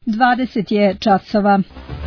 20 je časova.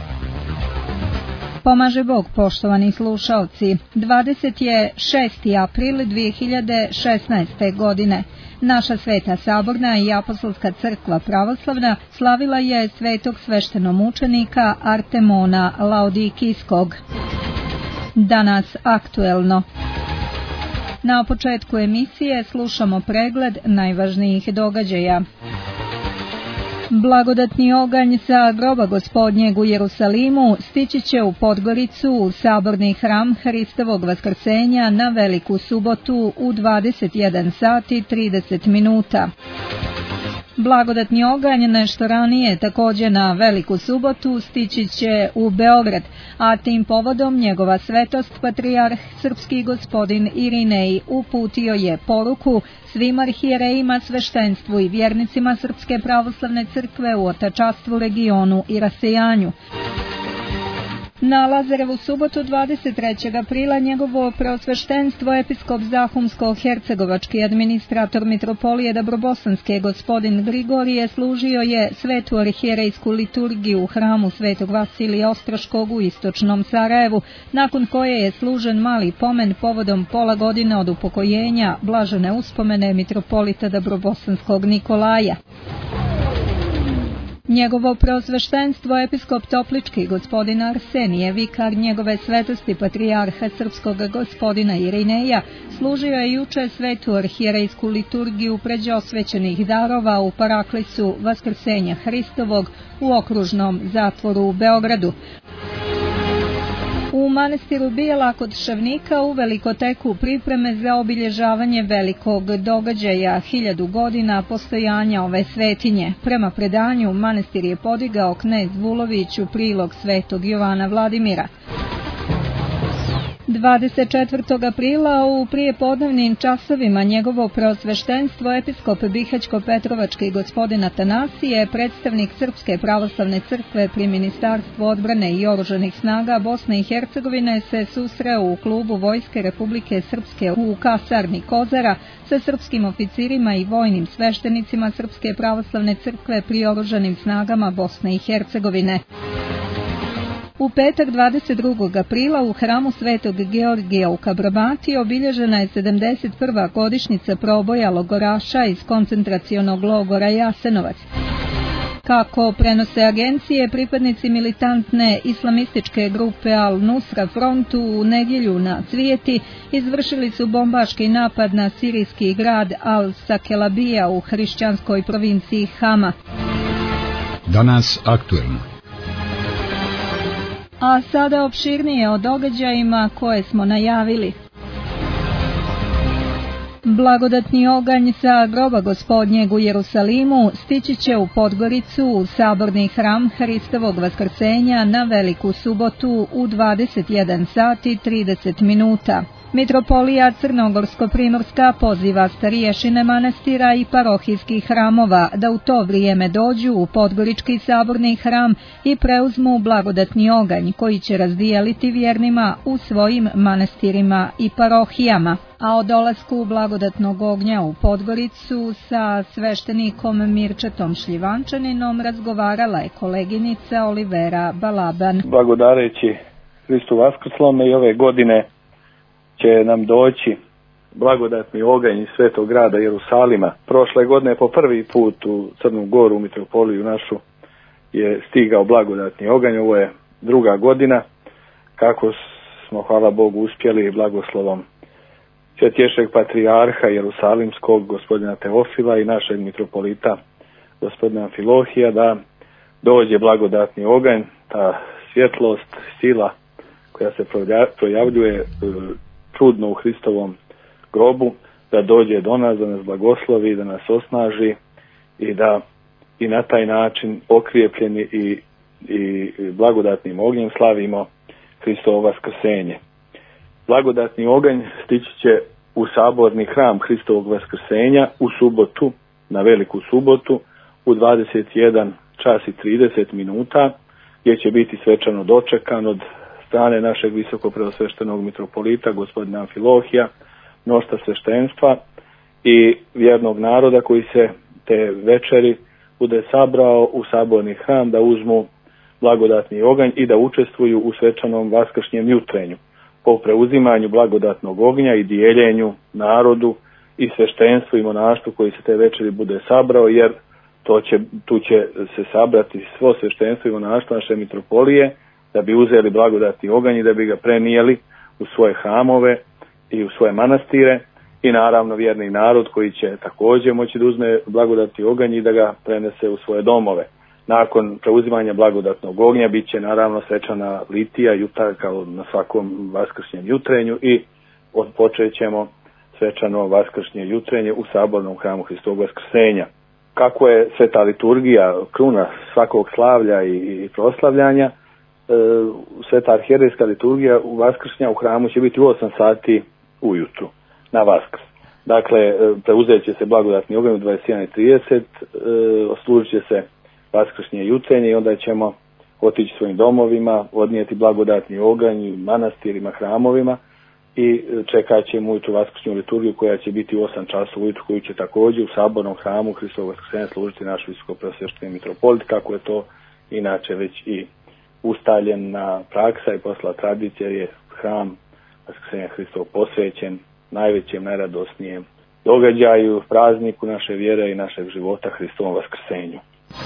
Pomaže Bog, poštovani slušaoci. 20 je 6. april 2016. godine. Naša Sveta Saborna i Apostolska crkva pravoslavna slavila je svetog sveštenomučenika Artemona Laodikijskog. Danas aktuelno. Na početku emisije slušamo pregled najvažnijih događaja. Blagodatni oganj sa groba Gospodnjeg u Jerusalimu stići će u Podgoricu u saborni hram Hristovog vaskrsenja na Veliku subotu u 21 sati 30 minuta. Blagodatni oganj nešto ranije također na Veliku subotu stići će u Beograd, a tim povodom njegova svetost patrijarh srpski gospodin Irinej uputio je poruku svim arhijerejima, sveštenstvu i vjernicima Srpske pravoslavne crkve u otačastvu, regionu i rasejanju. Na Lazarevu subotu 23. aprila njegovo preosveštenstvo episkop Zahumsko-hercegovački administrator mitropolije Dabrobosanske gospodin Grigorije služio je svetu arhijerejsku liturgiju u hramu Svetog Vasilija Ostroškog u istočnom Sarajevu, nakon koje je služen mali pomen povodom pola godine od upokojenja blažene uspomene mitropolita Dabrobosanskog Nikolaja. Njegovo preosveštenstvo episkop Toplički gospodin Arsenije, vikar njegove svetosti patrijarha srpskog gospodina Irineja, služio je juče svetu arhijerejsku liturgiju pređe osvećenih darova u paraklisu Vaskrsenja Hristovog u okružnom zatvoru u Beogradu. U manastiru Bijela kod Šavnika uveliko teku pripreme za obilježavanje velikog događaja 1000 godina postojanja ove svetinje. Prema predanju, manastir je podigao knez Vulović u prilog svetog Jovana Vladimira. 24. aprila u prijepodnevnim časovima njegovo preosveštenstvo episkop Bihaćko-Petrovački gospodin Atanasije, predstavnik Srpske pravoslavne crkve pri Ministarstvu odbrane i oružanih snaga Bosne i Hercegovine se susreo u klubu Vojske Republike Srpske u kasarni Kozara sa srpskim oficirima i vojnim sveštenicima Srpske pravoslavne crkve pri oružanim snagama Bosne i Hercegovine. U petak 22. aprila u hramu Svetog Georgija u Kabrobati obilježena je 71. godišnjica proboja logoraša iz koncentracionog logora Jasenovac. Kako prenose agencije, pripadnici militantne islamističke grupe Al-Nusra frontu u nedjelju na Cvijeti izvršili su bombaški napad na sirijski grad Al-Sakelabija u hrišćanskoj provinciji Hama. Danas aktuelno. A sada opširnije o događajima koje smo najavili. Blagodatni oganj sa groba Gospodnjeg u Jerusalimu stići će u Podgoricu u saborni hram Hristovog vaskrsenja na Veliku subotu u 21 sati 30 minuta. Mitropolija Crnogorsko-Primorska poziva starješine manastira i parohijskih hramova da u to vrijeme dođu u Podgorički saborni hram i preuzmu blagodatni oganj koji će razdijeliti vjernima u svojim manastirima i parohijama. A o dolasku blagodatnog ognja u Podgoricu sa sveštenikom Mirčetom Šljivančaninom razgovarala je koleginica Olivera Balaban. Blagodareći Hristu vaskrslome i ove godine će nam doći blagodatni oganj iz svetog grada Jerusalima. Prošle godine po prvi put u Crnu Goru, u mitropoliju našu, je stigao blagodatni oganj. Ovo je druga godina kako smo, hvala Bogu, uspjeli blagoslovom Svetješeg patrijarha Jerusalimskog gospodina Teofila i našeg mitropolita gospodina Amfilohija da dođe blagodatni oganj, ta svjetlost, sila koja se projavljuje čudno u Hristovom grobu, da dođe do nas, da nas blagoslovi, da nas osnaži i da i na taj način okrijepljeni i blagodatnim ognjem slavimo Hristovo vaskrsenje. Blagodatni oganj stići će u saborni hram Hristovog vaskrsenja u subotu, na Veliku subotu, u 21 čas i 30 minuta, gdje će biti svečano dočekan od strane našeg visoko preosveštenog mitropolita gospodina Amfilohija, mnoštva sveštenstva i vjernog naroda koji se te večeri bude sabrao u saborni hram da uzmu blagodatni oganj i da učestvuju u svečanom vaskršnjem jutrenju po preuzimanju blagodatnog ognja i dijeljenju narodu i sveštenstvu i monaštvu koji se te večeri bude sabrao, jer tu će se sabrati svo sveštenstvo i monaštvo naše mitropolije da bi uzeli blagodatni oganj i da bi ga prenijeli u svoje hramove i u svoje manastire, i naravno vjerni narod koji će također moći da uzme blagodatni oganj i da ga prenese u svoje domove. Nakon preuzimanja blagodatnog ognja bit će naravno svečana litija jutra kao na svakom vaskršnjem jutrenju i odpočet ćemo svečano vaskršnje jutrenje u sabornom hramu Hristovog vaskrsenja. Kako je sveta liturgija kruna svakog slavlja i proslavljanja, sveta arhijerejska liturgija u vaskršnja u hramu će biti u 8 sati ujutru na Vaskrs. Dakle, preuzet će se blagodatni oganj u 21:30, oslužit će se vaskršnje jutrenje i onda ćemo otići svojim domovima, odnijeti blagodatni oganj manastirima, hramovima i čekat ćemo ujutru vaskršnju liturgiju koja će biti u 8 časova ujutru, koju će također u sabornom hramu Hristovog vaskrsenja služiti naš visokopreosvećeni mitropolit, kako je to inače već i ustaljena praksa i postala tradicija, je hram Vaskrsenja Hristovog posvećen najvećem, najradosnijem događaju, prazniku naše vjere i našeg života, Hristovom vaskrsenju.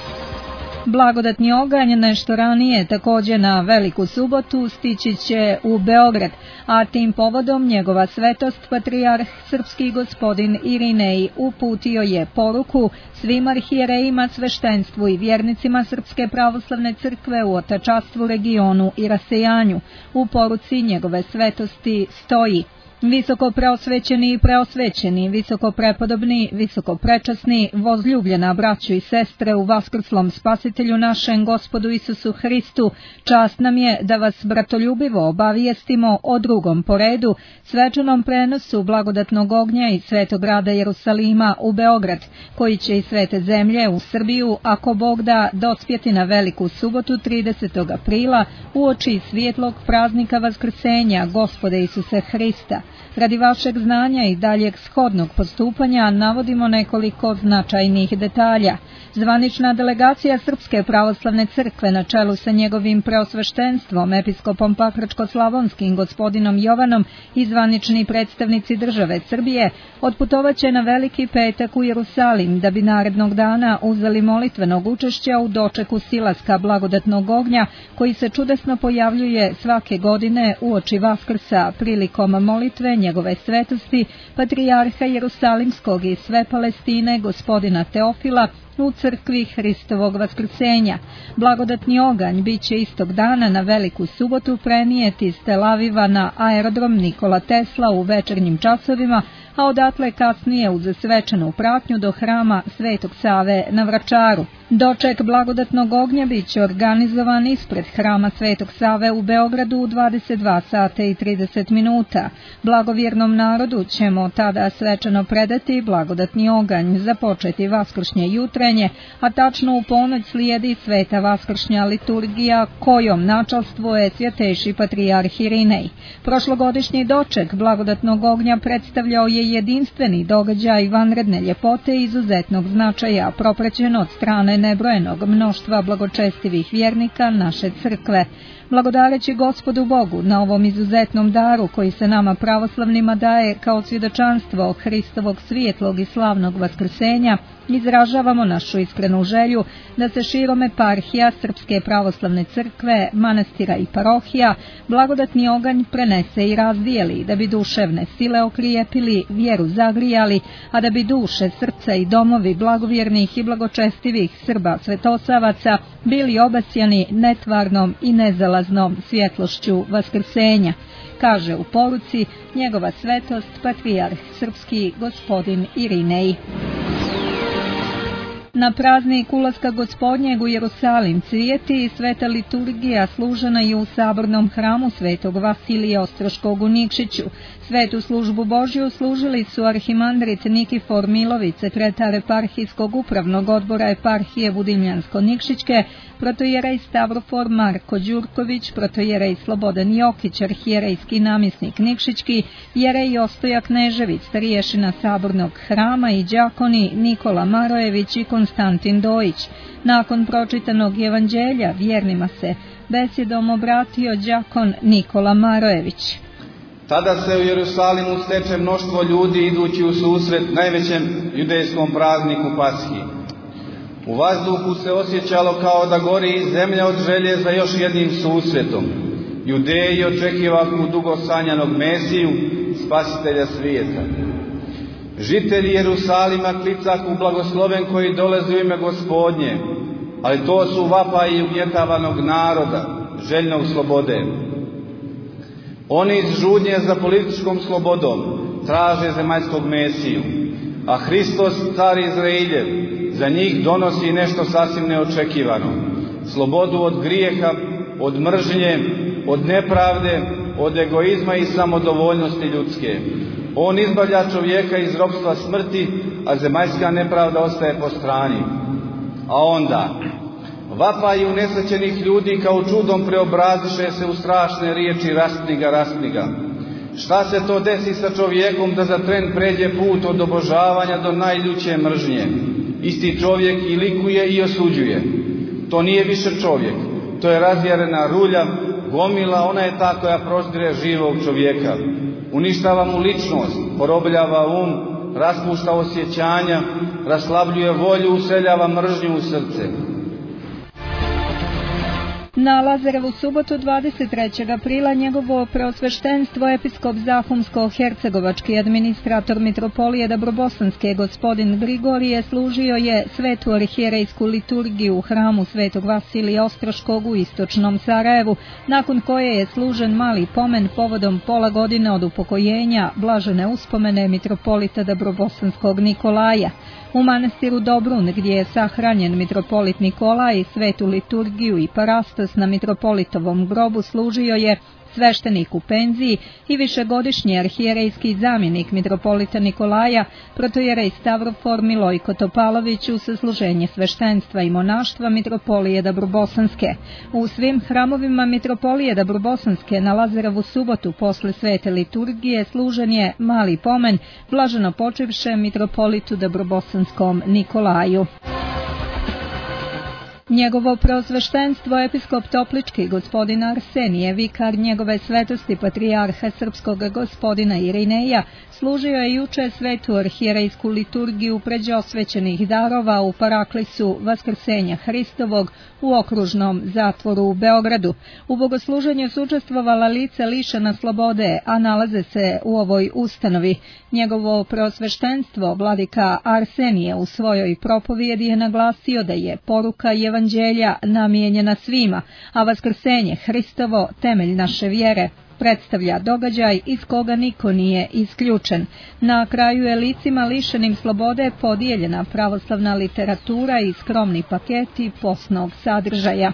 Blagodatni oganj nešto ranije, također na Veliku subotu, stići će u Beograd, a tim povodom njegova svetost patrijarh srpski gospodin Irinej uputio je poruku svim arhijerejima, sveštenstvu i vjernicima Srpske pravoslavne crkve u otačastvu, regionu i rasejanju. U poruci njegove svetosti stoji: visoko preosvećeni i preosvećeni, visoko prepodobni, visoko prečasni, vozljubljena braćo i sestre u vaskrslom spasitelju našem Gospodu Isusu Hristu, čast nam je da vas bratoljubivo obavijestimo o drugom po redu, svečanom prenosu blagodatnog ognja iz svetog grada Jerusalima u Beograd, koji će iz svete zemlje u Srbiju, ako Bog da, dospjeti na Veliku subotu 30. aprila uoči svjetlog praznika Vaskrsenja Gospoda Isuse Hrista. Radi vašeg znanja i daljeg shodnog postupanja navodimo nekoliko značajnih detalja. Zvanična delegacija Srpske pravoslavne crkve na čelu sa njegovim preosveštenstvom, episkopom Pakračko-slavonskim gospodinom Jovanom i zvanični predstavnici države Srbije otputovaće na Veliki petak u Jerusalim da bi narednog dana uzeli molitvenog učešća u dočeku silaska blagodatnog ognja koji se čudesno pojavljuje svake godine uoči Vaskrsa prilikom molitve njegove svetosti patrijarha Jerusalimskog i sve Palestine gospodina Teofila u crkvi Hristovog vaskrsenja. Blagodatni oganj bit će istog dana na Veliku subotu prenijeti iz Tel Aviva na aerodrom Nikola Tesla u večernjim časovima, a odatle kasnije uz svečanu pratnju do hrama Svetog Save na Vračaru. Doček blagodatnog ognja bit će organizovan ispred hrama Svetog Save u Beogradu u 22:30. Blagovjernom narodu ćemo tada svečano predati blagodatni oganj, započeti vaskršnje jutrenje, a tačno u ponoć slijedi sveta vaskršnja liturgija kojom načalstvuje svjetejši patrijarh Irinej. Prošlogodišnji doček blagodatnog ognja predstavljao je jedinstveni događaj vanredne ljepote i izuzetnog značaja, propraćen od strane nebrojenog mnoštva blagočestivih vjernika naše crkve. Blagodareći Gospodu Bogu na ovom izuzetnom daru koji se nama pravoslavnima daje kao svjedočanstvo Hristovog svijetlog i slavnog vaskrsenja, izražavamo našu iskrenu želju da se širom eparhija Srpske pravoslavne crkve, manastira i parohija blagodatni oganj prenese i razdijeli, da bi duševne sile okrijepili, vjeru zagrijali, a da bi duše, srca i domovi blagovjernih i blagočestivih Srba svetosavaca bili obasjani netvarnom i nezalaznom svjetlošću vaskrsenja, kaže u poruci njegova svetost patrijarh srpski gospodin Irinej. Na praznik ulaska Gospodnjeg u Jerusalim cvijeti i sveta liturgija služena je u sabornom hramu Svetog Vasilija Ostroškog u Nikšiću. Svetu službu Božju služili su arhimandrit Nikifor Milović, sekretar eparhijskog upravnog odbora eparhije Budimljansko-Nikšićke, protojerej Stavrofor Marko Đurković, protojerej Slobodan Jokić, arhijerejski namjesnik Nikšićki, jerej Ostoja Knežević, stariješina Sabornog hrama i đakoni Nikola Marojević i Konstantin Dojić. Nakon pročitanog evanđelja vjernima se besjedom obratio đakon Nikola Marojević. Tada se u Jerusalimu steče mnoštvo ljudi idući u susret najvećem judejskom prazniku Pashi. U vazduhu se osjećalo kao da gori zemlja od želje za još jednim susretom. Judeji očekivahu dugo sanjanog Mesiju, spasitelja svijeta. Žitelji Jerusalima klicahu blagosloven koji dolazi u ime Gospodnje, ali to su vapaji ugnjetavanog naroda, željnog slobode. Oni iz žudnje za političkom slobodom traže zemaljskog Mesiju, a Hristos, car Izraeljev, za njih donosi nešto sasvim neočekivano. Slobodu od grijeha, od mržnje, od nepravde, od egoizma i samodovoljnosti ljudske. On izbavlja čovjeka iz ropstva smrti, a zemaljska nepravda ostaje po strani. A onda vapaji unesrećenih ljudi kao čudom preobraziše se u strašne riječi raspni ga, raspni ga. Šta se to desi sa čovjekom da za tren pređe put od obožavanja do najljuće mržnje? Isti čovjek i likuje i osuđuje. To nije više čovjek, to je razjarena rulja, gomila, ona je ta koja proždire živog čovjeka. Uništava mu ličnost, porobljava um, raspušta osjećanja, raslabljuje volju, useljava mržnju u srce. Na Lazarevu subotu 23. aprila njegovo preosveštenstvo episkop Zahumsko-hercegovački administrator mitropolije Dabrobosanske gospodin Grigorije služio je svetu arhijerejsku liturgiju u hramu Svetog Vasilija Ostroškog u istočnom Sarajevu, nakon koje je služen mali pomen povodom pola godine od upokojenja blažene uspomene mitropolita Dabrobosanskog Nikolaja. U manastiru Dobrun, gdje je sahranjen mitropolit Nikolaj, svetu liturgiju i parastos na mitropolitovom grobu služio je sveštenik u penziji i višegodišnji arhijerejski zamjenik mitropolita Nikolaja, protojerej Stavrofor Milojko Topalović u sasluženje sveštenstva i monaštva mitropolije Dabrobosanske. U svim hramovima mitropolije Dabrobosanske na Lazarevu subotu posle svete liturgije služen je mali pomen blaženo počivše mitropolitu Dabrobosanskom Nikolaju. Njegovo preosveštenstvo episkop Toplički gospodin Arsenije, vikar njegove svetosti patrijarha srpskog gospodina Irineja, služio je juče svetu arhijerejsku liturgiju pređe osvećenih darova u paraklisu Vaskrsenja Hristovog u okružnom zatvoru u Beogradu. U bogosluženju su učestvovala lica lišena slobode, a nalaze se u ovoj ustanovi. Njegovo preosveštenstvo vladika Arsenije u svojoj propovjedi je naglasio da je poruka evanđelja namijenjena svima, a vaskrsenje Hristovo temelj naše vjere. Predstavlja događaj iz koga niko nije isključen. Na kraju je licima lišenim slobode podijeljena pravoslavna literatura i skromni paketi posnog sadržaja.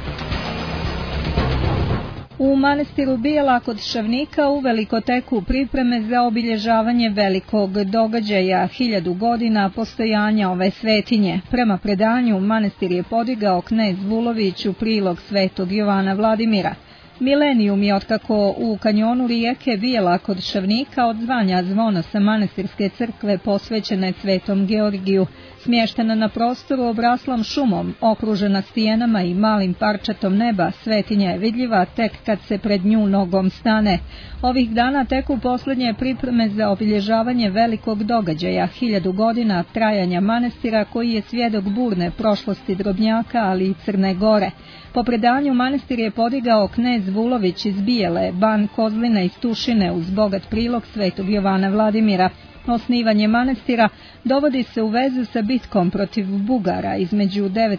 U manastiru Bijela kod Šavnika uveliko teku pripreme za obilježavanje velikog događaja 1000 godina postojanja ove svetinje. Prema predanju, manastir je podigao knez Vulović u prilog svetog Jovana Vladimira. Milenijum je otkako u kanjonu rijeke Bijela kod Šavnika odzvanja zvona sa manastirske crkve posvećene Svetom Georgiju, smještena na prostoru obraslom šumom, okružena stijenama i malim parčetom neba, svetinja je vidljiva tek kad se pred nju nogom stane. Ovih dana teku posljednje pripreme za obilježavanje velikog događaja 1000 godina trajanja manastira koji je svjedok burne prošlosti Drobnjaka, ali i Crne Gore. Po predanju manastir je podigao knez Vulović iz Bijele, ban Kozlina iz Tušine uz bogat prilog Svetog Jovana Vladimira. Osnivanje manastira dovodi se u vezu sa bitkom protiv Bugara između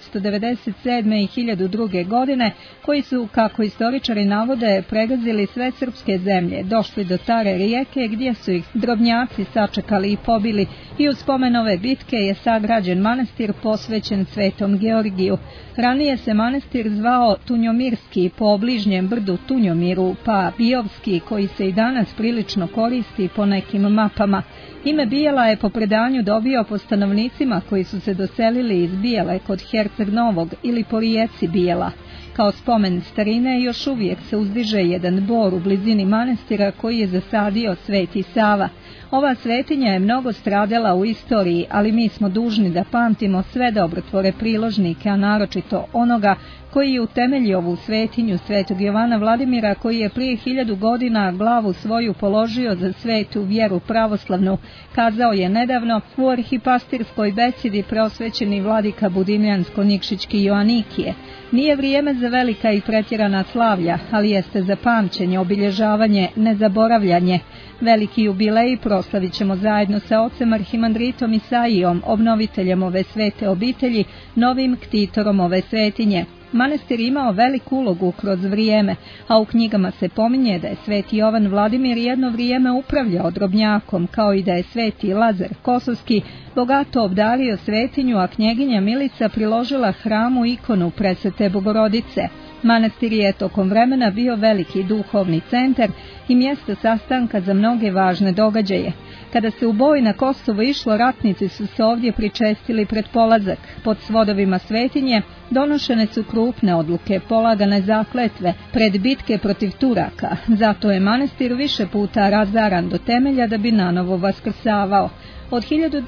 997. i 1002. godine, koji su, kako istoričari navode, pregazili sve srpske zemlje, došli do Tare rijeke gdje su ih drobnjaci sačekali i pobili, i u spomen ove bitke je sagrađen manastir posvećen Svetom Georgiju. Ranije se manastir zvao Tunjomirski po obližnjem brdu Tunjomiru, pa Bijovski, koji se i danas prilično koristi po nekim mapama. Ime Bijela je po predanju dobio po stanovnicima koji su se doselili iz Bijele kod Herceg Novog ili po rijeci Bijela. Kao spomen starine još uvijek se uzdiže jedan bor u blizini manastira koji je zasadio Sveti Sava. Ova svetinja je mnogo stradala u istoriji, ali mi smo dužni da pamtimo sve dobrotvore priložnike, a naročito onoga koji je utemeljio ovu svetinju, Svetog Jovana Vladimira, koji je prije 1000 godina glavu svoju položio za svetu vjeru pravoslavnu. Kazao je nedavno u arhipastirskoj besedi preosvećeni vladika Budimljansko-Nikšićki Joanikije: nije vrijeme za velika i pretjerana slavlja, ali jeste za pamćenje, obilježavanje, nezaboravljanje. Veliki jubilej proslavit ćemo zajedno sa ocem arhimandritom Isaijom, obnoviteljem ove svete obitelji, novim ktitorom ove svetinje. Manastir imao veliku ulogu kroz vrijeme, a u knjigama se pominje da je Sveti Jovan Vladimir jedno vrijeme upravljao Drobnjakom, kao i da je Sveti Lazar Kosovski bogato obdario svetinju, a knjeginja Milica priložila hramu ikonu Presvete Bogorodice. Manastir je tokom vremena bio veliki duhovni centar i mjesto sastanka za mnoge važne događaje. Kada se u boj na Kosovo išlo, ratnici su se ovdje pričestili pred polazak. Pod svodovima svetinje donošene su krupne odluke, polagane zakletve pred bitke protiv Turaka. Zato je manastir više puta razaran do temelja da bi nanovo vaskrsavao. Od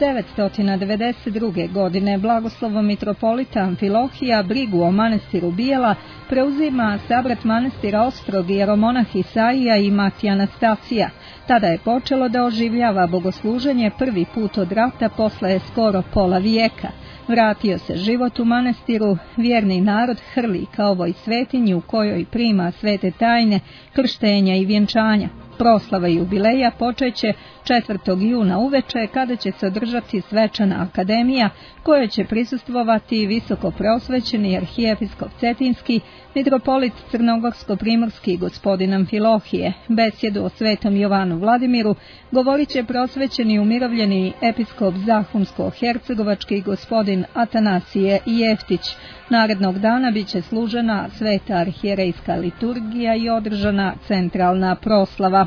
1992. godine blagoslovom mitropolita Amfilohija brigu o manastiru Bijela preuzima sabrat manastira Ostrog jeromonah Isaija i mati Anastasija. Tada je počelo da oživljava bogosluženje prvi put od rata posle skoro pola vijeka. Vratio se život u manastiru, vjerni narod hrli ka ovoj svetinji u kojoj prima svete tajne, krštenja i vjenčanja. Proslava jubileja počeće 4. juna uveče, kada će se održati svečana akademija kojoj će prisustvovati visoko preosvećeni arhijepiskop Cetinski, mitropolit Crnogorsko-primorski gospodin Amfilohije. Besjedu o Svetom Jovanu Vladimiru govorit će prosvećeni umirovljeni episkop Zahumsko-hercegovački gospodin Atanasije Jeftić. Narednog dana bit će služena sveta arhijerejska liturgija i održana centralna proslava.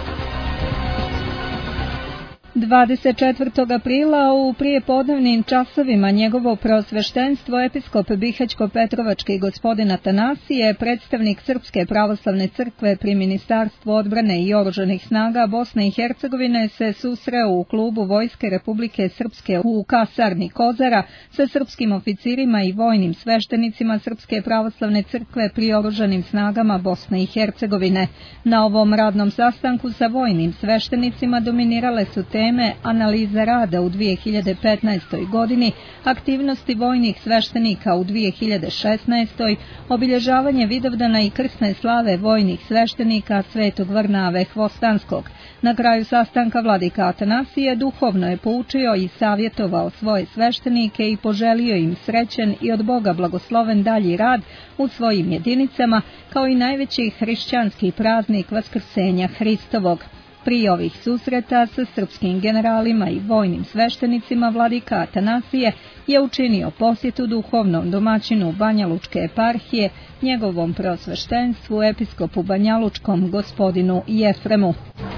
24. aprila u prijepodnevnim časovima njegovo preosveštenstvo episkop Bihać-Petrovački gospodin Atanasije, predstavnik Srpske pravoslavne crkve pri Ministarstvu odbrane i oružanih snaga Bosne i Hercegovine, se susreo u klubu Vojske Republike Srpske u kasarni Kozara sa srpskim oficirima i vojnim sveštenicima Srpske pravoslavne crkve pri oružanim snagama Bosne i Hercegovine. Na ovom radnom sastanku sa vojnim sveštenicima dominirale su teme analiza rada u 2015. godini, aktivnosti vojnih sveštenika u 2016. obilježavanje Vidovdana i krsne slave vojnih sveštenika Svetog Varnave Hvostanskog. Na kraju sastanka vladika Atanasije duhovno je poučio i savjetovao svoje sveštenike i poželio im srećen i od Boga blagosloven dalji rad u svojim jedinicama, kao i najveći hrišćanski praznik Vaskrsenja Hristovog. Prije ovih susreta sa srpskim generalima i vojnim sveštenicima vladika Atanasije je učinio posjetu duhovnom domaćinu Banjalučke eparhije, njegovom preosveštenstvu episkopu Banjalučkom gospodinu Jefremu.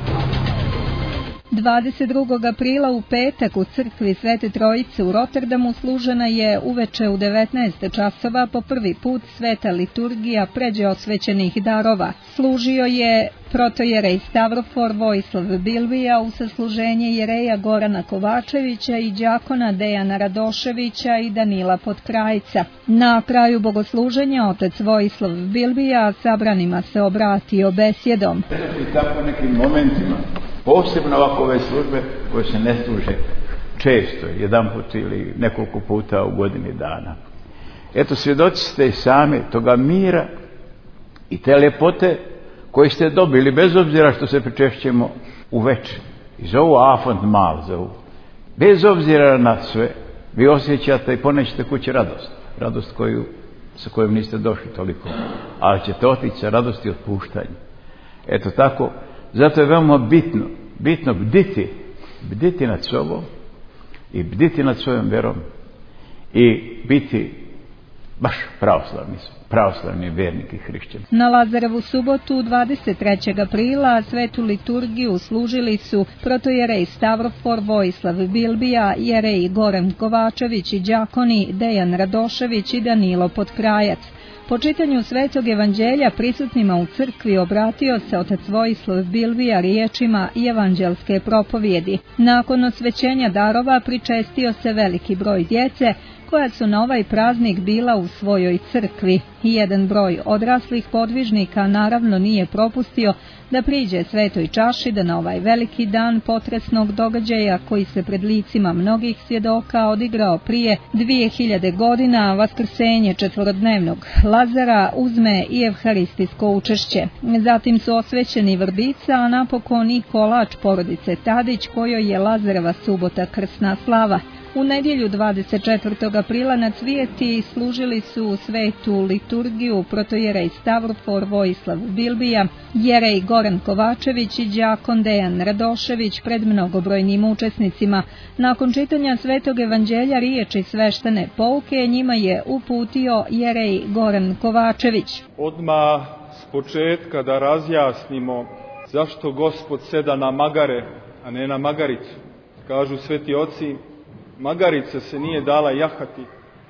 22. aprila u petak u crkvi Svete Trojice u Rotterdamu služena je uveče u 19 časova po prvi put sveta liturgija pređe osvećenih darova. Služio je protojerej Stavrofor Vojislav Bilbija u sasluženje jereja Gorana Kovačevića i đakona Dejana Radoševića i Danila Potkrajca. Na kraju bogosluženja otac Vojislav Bilbija sabranima se obratio besjedom. I tako nekim momentima, posebno ovako ove službe koje se ne služe često, jedanput ili nekoliko puta u godini dana. Eto, svjedoci ste i sami toga mira i te ljepote koje ste dobili, bez obzira što se pričešćemo u večer. I zovu Abendmahl, zovu. Bez obzira na sve, vi osjećate i ponećete kući radost. Radost sa kojom niste došli toliko. Ali ćete otići sa radosti otpuštanja. Eto tako, zato je veoma bitno bditi nad sobom i bditi nad svojom vjerom i biti baš pravoslavni vjernik i hrišćan. Na Lazarevu subotu 23. aprila svetu liturgiju služili su protojerej Stavrofor Vojislav Bilbija, jerej Goran Kovačević i đakoni Dejan Radošević i Danilo Potkrajac. Po čitanju Svetog evanđelja prisutnima u crkvi obratio se otac Vojislav Bilbija riječima evanđelske propovjedi. Nakon osvećenja darova pričestio se veliki broj djece koja su na ovaj praznik bila u svojoj crkvi. Jedan broj odraslih podvižnika naravno nije propustio da priđe svetoj čaši da na ovaj veliki dan potresnog događaja koji se pred licima mnogih svjedoka odigrao prije 2000 godina, vaskrsenje četvorodnevnog Lazara, uzme i evharistijsko učešće. Zatim su osvećeni vrbica, a napokon i kolač porodice Tadić kojoj je Lazareva subota krsna slava. U nedjelju 24. aprila na Cvijeti služili su svetu liturgiju protojerej Stavrofor Vojislav Bilbija, jerej Goran Kovačević i đakon Dejan Radošević pred mnogobrojnim učesnicima. Nakon čitanja Svetog evanđelja riječi sveštene pouke njima je uputio jerej Goran Kovačević. Odmah s početka da razjasnimo zašto Gospod seda na magare, a ne na magaricu. Kažu sveti oci, magarica se nije dala jahati,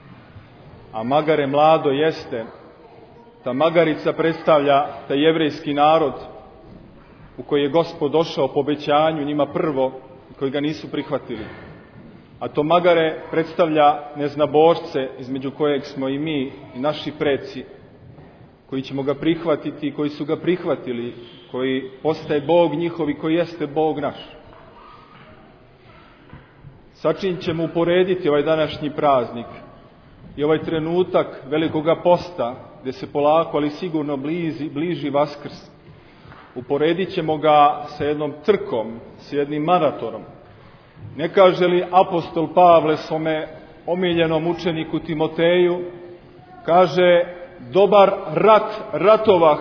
a magare mlado jeste. Ta magarica predstavlja taj jevrejski narod u koji je Gospod došao po obećanju njima prvo i koji ga nisu prihvatili. A to magare predstavlja neznabošce između kojeg smo i mi i naši preci koji ćemo ga prihvatiti i koji su ga prihvatili, koji postaje Bog njihov i koji jeste Bog naš. Sa čim ćemo uporediti ovaj današnji praznik i ovaj trenutak velikoga posta gdje se polako ali sigurno bliži Vaskrs. Uporedit ćemo ga sa jednom trkom, sa jednim maratonom. Ne kaže li apostol Pavle svome omiljenom učeniku Timoteju, kaže dobar rat ratovah,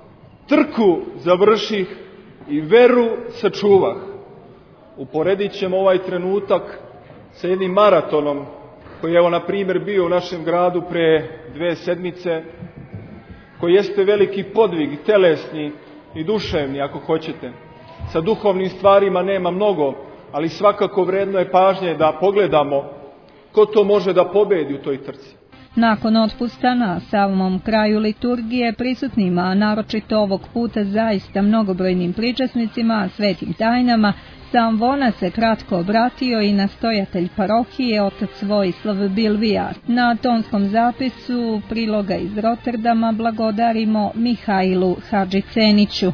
trku završih i veru sačuvah. Uporedit ćemo ovaj trenutak sa jednim maratonom koji je evo na primjer bio u našem gradu pre 2 sedmice, koji jeste veliki podvig, telesni i duševni ako hoćete. Sa duhovnim stvarima nema mnogo, ali svakako vredno je pažnje da pogledamo ko to može da pobedi u toj trci. Nakon otpusta na samom kraju liturgije prisutnima, a naročito ovog puta zaista mnogobrojnim pričasnicima, svetim tajnama, sam Vona se kratko obratio i nastojatelj parohije otac Vojislav Bilbija. Na tonskom zapisu priloga iz Rotterdama blagodarimo Mihajlu Hadžiceniću.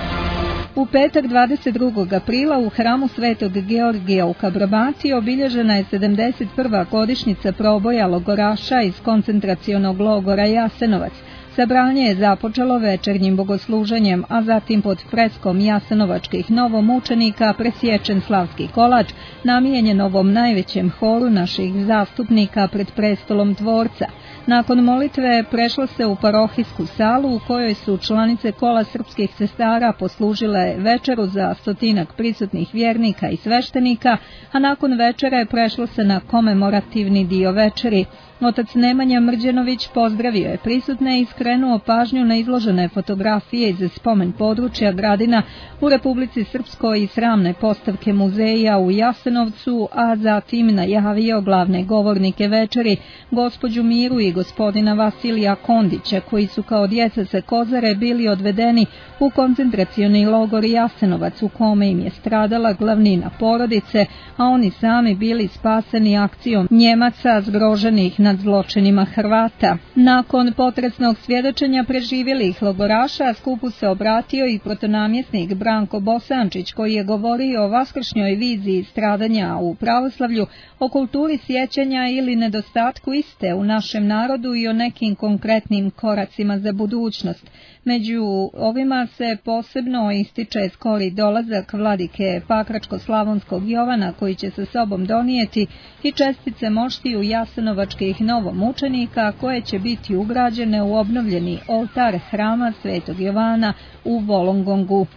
U petak 22. aprila u hramu Svetog Georgija u Kabrobati obilježena je 71. godišnjica proboja logoraša iz koncentracionog logora Jasenovac. Sabranje je započelo večernjim bogosluženjem, a zatim pod freskom jasenovačkih novomučenika presječen slavski kolač, namijenjen ovom najvećem horu naših zastupnika pred prestolom Tvorca. Nakon molitve prešlo se u parohijsku salu u kojoj su članice kola srpskih sestara poslužile večeru za 100 prisutnih vjernika i sveštenika, a nakon večere prešlo se na komemorativni dio večeri. Otac Nemanja Mrđenović pozdravio je prisutne i skrenuo pažnju na izložene fotografije iz spomen područja Gradina u Republici Srpskoj i sramne postavke muzeja u Jasenovcu, a zatim najavio glavne govornike večeri, gospođu Miru i gospodina Vasilija Kondića, koji su kao djeca sa Kozare bili odvedeni u koncentracioni logor Jasenovac u kome im je stradala glavnina porodice, a oni sami bili spaseni akcijom Njemaca zgroženih nad zločinima Hrvata. Nakon potresnog svjedočenja preživjelih logoraša skupu se obratio i protonamjesnik Branko Bosančić, koji je govorio o vaskršnjoj viziji stradanja u pravoslavlju, o kulturi sjećanja ili nedostatku iste u našem narodu narodu i o nekim konkretnim koracima za budućnost. Među ovima se posebno ističe skori dolazak vladike Pakračko-slavonskog Jovana, koji će sa sobom donijeti i čestice moštiju jasenovačkih novomučenika koje će biti ugrađene u obnovljeni oltar hrama Svetog Jovana u Volongongu.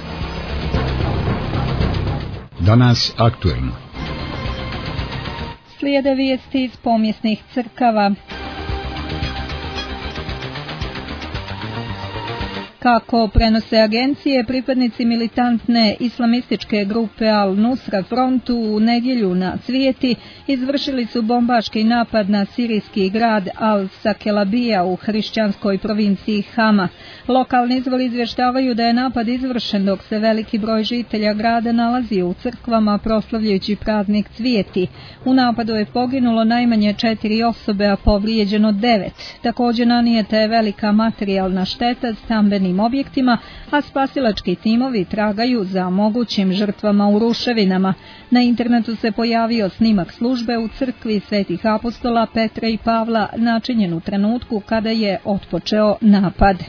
Danas aktuelno. Slijede vijesti iz pomjesnih crkava. Kako prenose agencije, pripadnici militantne islamističke grupe Al-Nusra Frontu u nedjelju na Cvijeti izvršili su bombaški napad na sirijski grad Al-Sakelabija u hrišćanskoj provinciji Hama. Lokalni izvori izvještavaju da je napad izvršen dok se veliki broj žitelja grada nalazi u crkvama proslavljajući praznik Cvijeti. U napadu je poginulo najmanje 4 osobe, a povrijeđeno 9. Također nanijeta je velika materijalna šteta stambenim objektima, a spasilački timovi tragaju za mogućim žrtvama u ruševinama. Na internetu se pojavio snimak službe u crkvi Svetih apostola Petra i Pavla, načinjen u trenutku kada je otpočeo napad.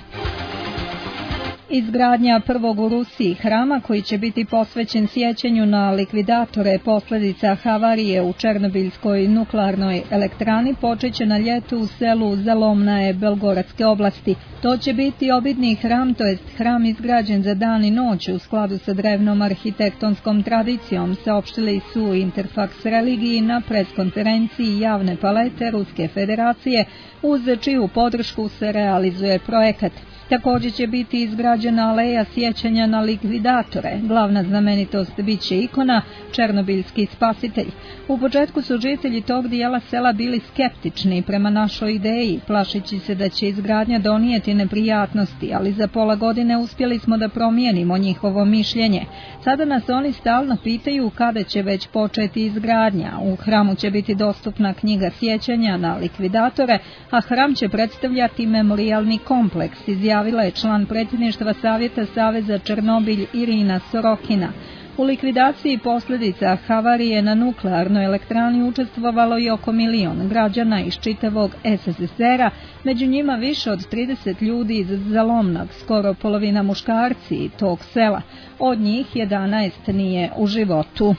Izgradnja prvog u Rusiji hrama koji će biti posvećen sjećanju na likvidatore posljedica havarije u Černobiljskoj nuklearnoj elektrani počeće na ljetu u selu Zalomnaje Belgoradske oblasti. To će biti obidni hram, to jest hram izgrađen za dan i noć u skladu sa drevnom arhitektonskom tradicijom, saopštili su Interfax religiji na preskonferenciji javne palete Ruske federacije, uz čiju podršku se realizuje projekat. Također će biti izgrađena aleja sjećanja na likvidatore. Glavna znamenitost bit će ikona Černobiljski spasitelj. U početku su žitelji tog dijela sela bili skeptični prema našoj ideji, plašeći se da će izgradnja donijeti neprijatnosti, ali za pola godine uspjeli smo da promijenimo njihovo mišljenje. Sada nas oni stalno pitaju kada će već početi izgradnja. U hramu će biti dostupna knjiga sjećanja na likvidatore, a hram će predstavljati memorijalni kompleks, izjavila je član predsjedništva Savjeta Saveza Černobilj Irina Sorokina. U likvidaciji posljedica havarije na nuklearnoj elektrani učestvovalo i oko 1 milion građana iz čitavog SSSR-a, među njima više od 30 ljudi iz Zalomnog, skoro polovina muškarci tog sela. Od njih 11 nije u životu.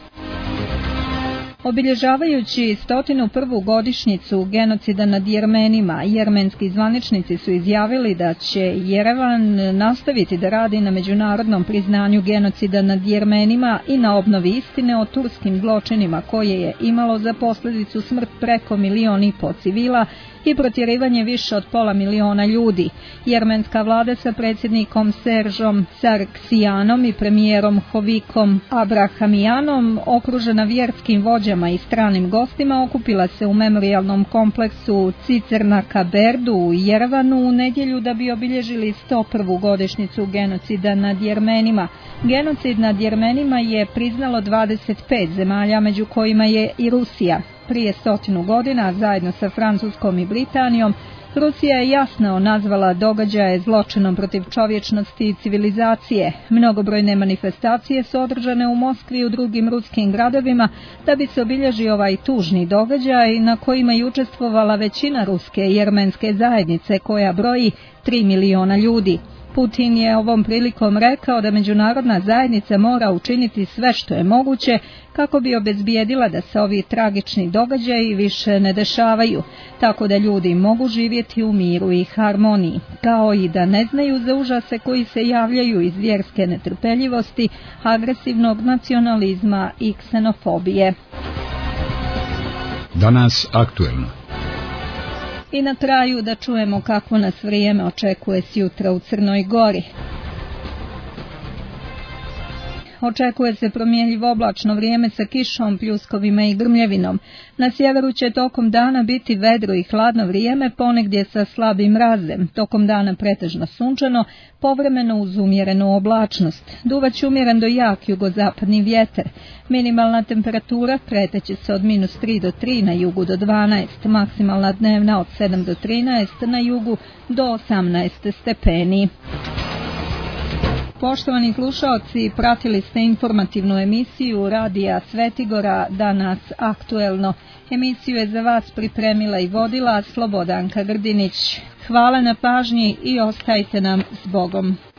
Obilježavajući 101. godišnjicu genocida nad Jermenima, jermenski zvaničnici su izjavili da će Jerevan nastaviti da radi na međunarodnom priznanju genocida nad Jermenima i na obnovi istine o turskim zločinima koje je imalo za posljedicu smrt preko 1,5 miliona civila i protjerivanje više od 500 miliona ljudi. Jermenska vlada sa predsjednikom Seržom Sarksijanom i premijerom Hovikom Abrahamijanom, okružena vjerskim vođama i stranim gostima, okupila se u memorijalnom kompleksu Cicernaka Berdu u Jerevanu u nedjelju da bi obilježili 101. godišnjicu genocida nad Jermenima. Genocid nad Jermenima je priznalo 25 zemalja, među kojima je i Rusija. Prije 100 godina, zajedno sa Francuskom i Britanijom, Rusija je jasno nazvala događaje zločinom protiv čovječnosti i civilizacije. Mnogobrojne manifestacije su održane u Moskvi i u drugim ruskim gradovima da bi se obilježio ovaj tužni događaj na kojima je učestvovala većina ruske i jermenske zajednice koja broji 3 miliona ljudi. Putin je ovom prilikom rekao da međunarodna zajednica mora učiniti sve što je moguće kako bi obezbijedila da se ovi tragični događaji više ne dešavaju, tako da ljudi mogu živjeti u miru i harmoniji, kao i da ne znaju za užase koji se javljaju iz vjerske netrpeljivosti, agresivnog nacionalizma i ksenofobije. Danas aktuelno. I na kraju da čujemo kako nas vrijeme očekuje sjutra u Crnoj Gori. Očekuje se promjenjivo oblačno vrijeme sa kišom, pljuskovima i grmljevinom. Na sjeveru će tokom dana biti vedro i hladno vrijeme, ponegdje sa slabim mrazem. Tokom dana pretežno sunčano, povremeno uz umjerenu oblačnost. Duvaće umjeren do jak jugozapadni vjetar. Minimalna temperatura kreteće se od -3 do 3 na jugu do 12, maksimalna dnevna od 7 do 13, na jugu do 18 stepeni. Poštovani slušaoci, pratili ste informativnu emisiju Radija Svetigora Danas aktuelno. Emisiju je za vas pripremila i vodila Slobodanka Grdinić. Hvala na pažnji i ostajte nam s Bogom.